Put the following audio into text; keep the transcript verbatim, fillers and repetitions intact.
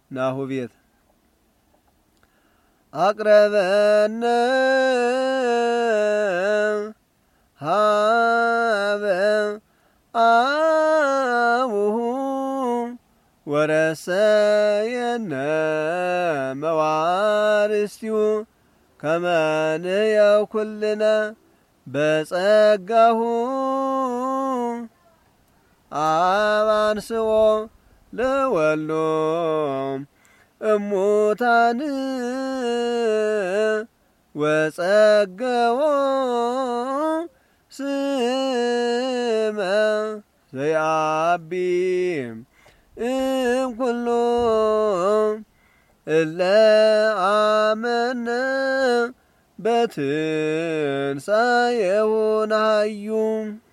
ናሁ ቤት አቅረበነ ሀበ አቡሁ ወረሰየነ መዋርስቲሁ ከመ ንሕየው ኩልነ በጸጋሁ አባንስኦ ለወልዶ እሙታን ወጸገዎ ስመ ዘያቢ እምኩሉ እለ አመነ በትንሣኤሁ ነሐዩ